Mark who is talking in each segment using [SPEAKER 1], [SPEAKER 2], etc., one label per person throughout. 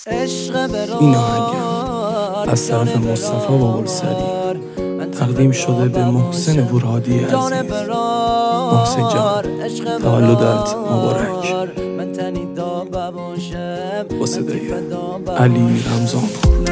[SPEAKER 1] این آهنگ از طرف مصطفی بابالسری تقدیم شده به محسن ورادی عزیز. محسن جان، تولدت مبارک. با صدای علی رمضان.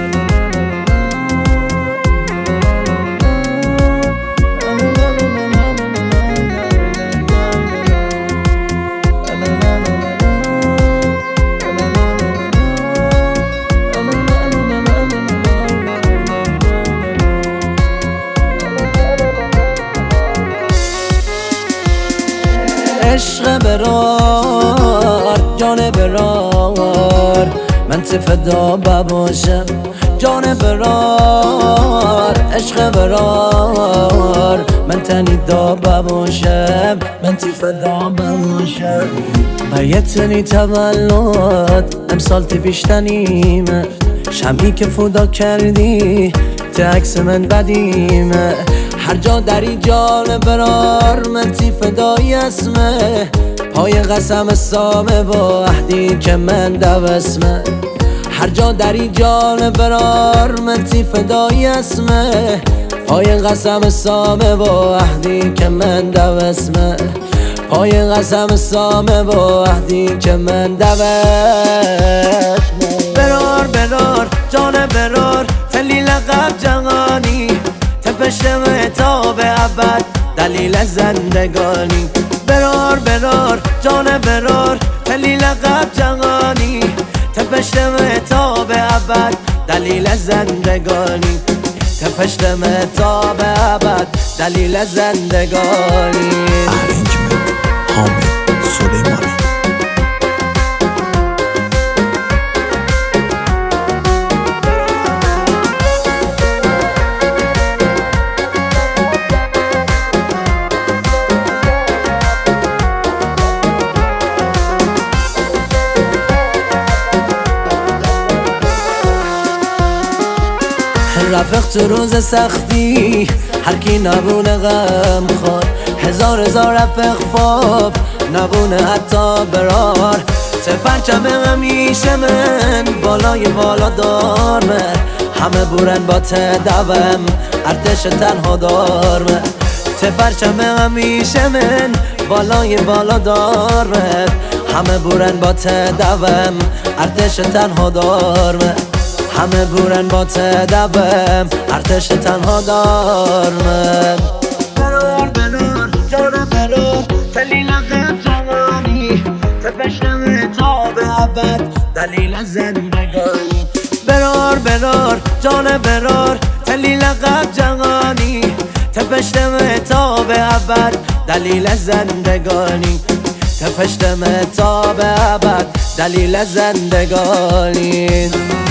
[SPEAKER 2] عشق برار جان برار من فدا بباشم جان برار عشق برار من تنی دا بباشم من فدا بباشم بیتنی تولد امسال تی بیشتنیمه شمی که فدا کردی تی عکس من بدیمه هر جا دری جان برار من تی فدایی اسمه پای قسم سامه با عهدی که من دوسمه هر جا دری جان برار من تی فدایی اسمه پای قسم سامه با عهدی که من دوسمه پای قسم سامه با عهدی که من دوسمه برار برار جان برار تلی لقب جهانی تپشتمه تا به ابد دلیل زندگانی برار برار جان برار تلی لقب جهانی تپشتمه تا به ابد دلیل زندگانی تپشتمه تا به ابد دلیل زندگانی.
[SPEAKER 1] ارنجمنت حامد سلیمانی.
[SPEAKER 2] رفیق تو روز سختی هر کی نبونه غم خور هزار رفیق فاب نبونه حتی برار ته پرچم همیشه من بالای بالا دارمه همه بورن با ته دوم ارتش تنها دارمه ته پرچم همیشه من بالای بالا دارمه همه بورن با ته دوم ارتش تنها دارمه همه بورن با تدبم ارتش تنها دارمن برار برار جان برار تلی لقب جوانی تپشتمه تا به ابد دلیل زندگانی برار برار جان برار تلی لقب جوانی تپشتمه تا به ابد دلیل زندگانی تپشتمه تا به ابد دلیل زندگانی.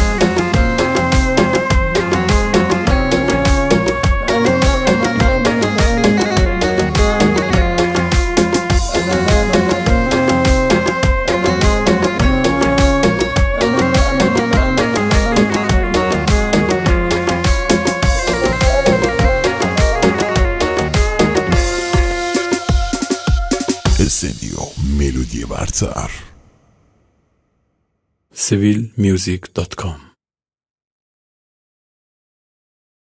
[SPEAKER 1] استودیو ملودی برتر civilmusic.com